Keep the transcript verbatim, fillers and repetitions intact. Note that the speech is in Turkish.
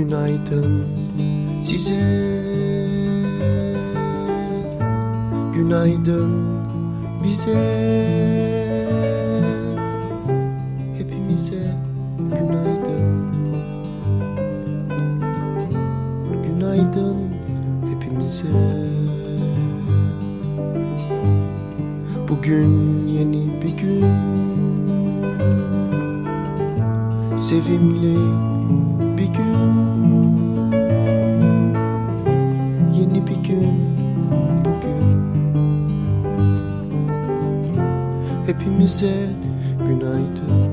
günaydın size, günaydın bize, hepimize günaydın, günaydın hepimize. Bugün yeni bir gün, sevimli bir gün, yeni bir gün bugün. Hepimize günaydın.